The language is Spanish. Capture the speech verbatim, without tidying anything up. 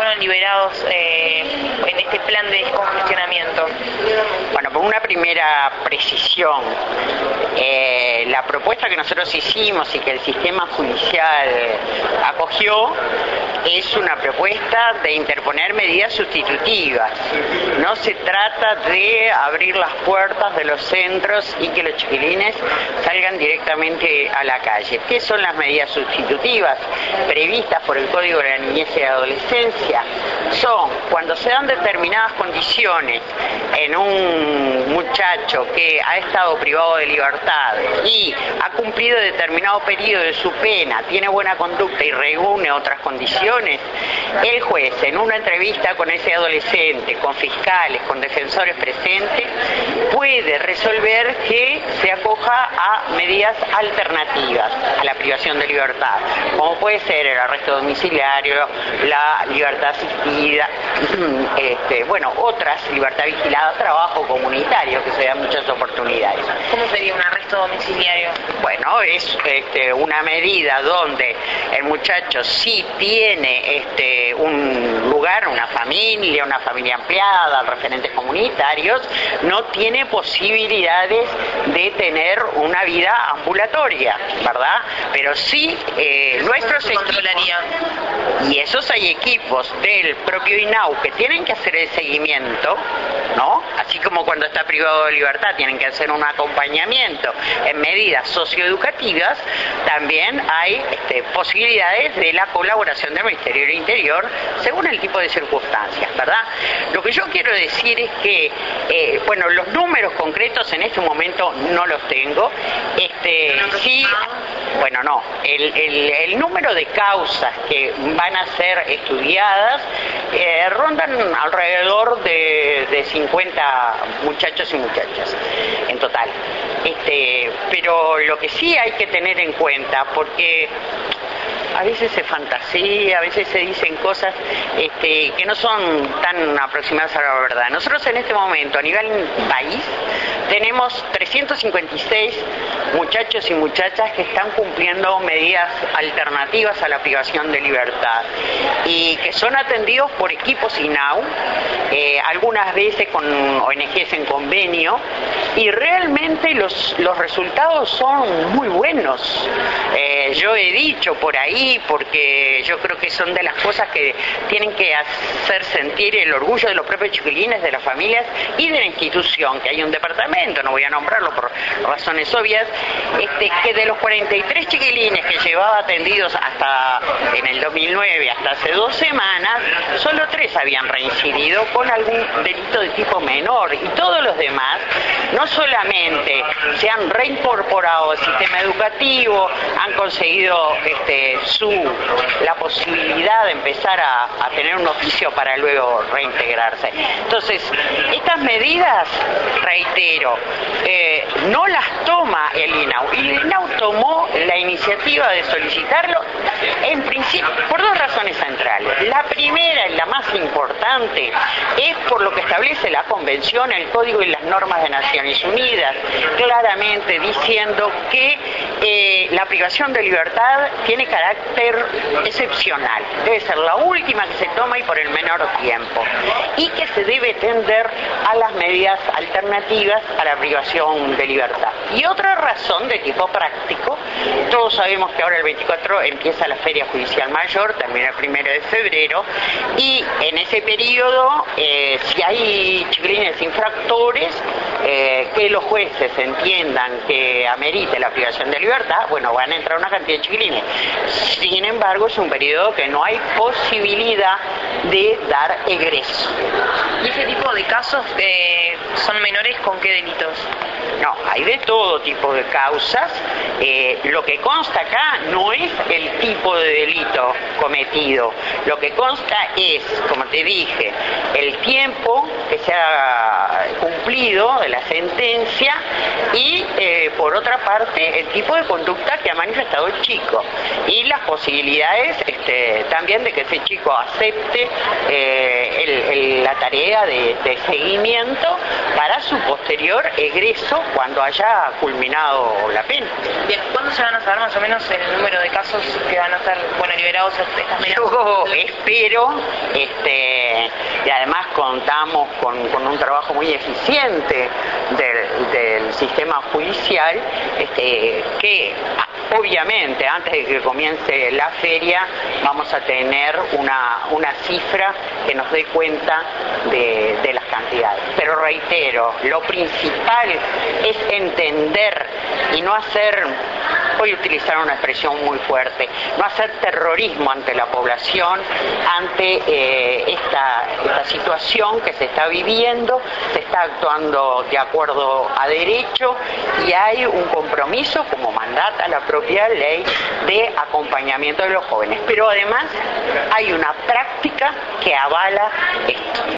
fueron liberados eh, en este plan de descongestionamiento? Bueno, por una primera precisión, eh, la propuesta que nosotros hicimos y que el sistema judicial acogió es una propuesta de interponer medidas sustitutivas. No se trata de abrir las puertas de los centros y que los chiquilines salgan directamente a la calle. ¿Qué son las medidas sustitutivas previstas por el Código de la Niñez y la Adolescencia? Son cuando se dan determinadas condiciones en un muchacho que ha estado privado de libertad y ha cumplido determinado periodo de su pena, tiene buena conducta y reúne otras condiciones, el juez en una entrevista con ese adolescente, con fiscales, con defensores presentes, puede resolver que se acoja a medidas alternativas a la privación de libertad, como puede ser el arresto domiciliario, la libertad asistida, este, bueno, otras, libertad vigilada, trabajo comunitario, que se dan muchas oportunidades. ¿Cómo sería un arresto domiciliario? Bueno, es este, una medida donde el muchacho sí tiene este, un lugar, una familia, una familia ampliada, referentes comunitarios, no tiene posibilidades de tener una vida ambulatoria, ¿verdad? Pero sí, eh, nuestros se controlaría. Y esos hay equipos del propio I N A U que tienen que hacer el seguimiento, ¿no? Así como cuando está privado de libertad tienen que hacer un acompañamiento en medidas socioeducativas, también hay este, posibilidades de la colaboración del Ministerio del Interior según el tipo de circunstancias, ¿verdad? Lo que yo quiero decir es que, eh, bueno, los números concretos en este momento no los tengo, este, sí, bueno, no, el, el, el número de causas que van a ser estudiadas eh, rondan alrededor de, de cincuenta muchachos y muchachas en total. Este, pero lo que sí hay que tener en cuenta, porque a veces se fantasía, a veces se dicen cosas este, que no son tan aproximadas a la verdad. Nosotros en este momento, a nivel país, tenemos trescientos cincuenta y seis muchachos y muchachas que están cumpliendo medidas alternativas a la privación de libertad y que son atendidos por equipos I N A U, eh, algunas veces con O N Ges en convenio, y realmente los, los resultados son muy buenos. Eh, yo he dicho por ahí, porque yo creo que son de las cosas que tienen que hacer sentir el orgullo de los propios chiquilines, de las familias y de la institución, que hay un departamento, no voy a nombrarlo por razones obvias, este, que de los cuarenta y tres chiquilines que llevaba atendidos hasta en el dos mil nueve, hasta hace dos semanas, solo tres habían reincidido con algún delito de tipo menor, y todos los demás no solamente se han reincorporado al sistema educativo, han conseguido este, su, la posibilidad de empezar a, a tener un oficio para luego reintegrarse. Entonces, estas medidas, reitero, eh, no las toma el I N A U, y el I N A U tomó la iniciativa de solicitarlo en principio por dos razones centrales. La primera y la más importante es por lo que establece la Convención, el Código y las normas de Naciones Unidas, claramente diciendo que eh, la privación de libertad tiene carácter excepcional, debe ser la última que se toma y por el menor tiempo, y que se debe tender a las medidas alternativas a la privación de libertad. Y otra razón de tipo práctico, todos sabemos que ahora el veinticuatro empieza la Feria Judicial Mayor, termina el primero de febrero, y en ese periodo, eh, si hay chiquilines infractores, eh, que los jueces entiendan que amerite la privación de libertad, bueno, van a entrar una cantidad de chiquilines. Sin embargo, es un periodo que no hay posibilidad de dar egreso. ¿Y ese tipo de casos eh, son menores con qué delitos? No, hay de todo tipo de causas. Eh, lo que consta acá no es el tipo de delito cometido. Lo que consta es, como te dije, el tiempo que se ha cumplido de la sentencia y, eh, por otra parte, el tipo de conducta que ha manifestado el chico y las posibilidades este, también de que ese chico acepte eh, el, el, la tarea de, de seguimiento para su posterior egreso cuando haya culminado la pena. Bien, ¿cuándo se van a saber más o menos el número de casos que van a estar, bueno, liberados estas medidas? Yo espero, este, y además contamos con, con un trabajo muy eficiente del, del sistema judicial, este, que obviamente antes de que comience la feria vamos a tener una, una cifra que nos dé cuenta de, de las cantidades. Pero reitero, lo principal es entender y no hacer, voy a utilizar una expresión muy fuerte, no hacer terrorismo ante la población, ante eh, esta, esta situación que se está viviendo, se está actuando de acuerdo a derecho y hay un compromiso, como mandata la propia ley, de acompañamiento de los jóvenes. Pero además hay una práctica que avala esto.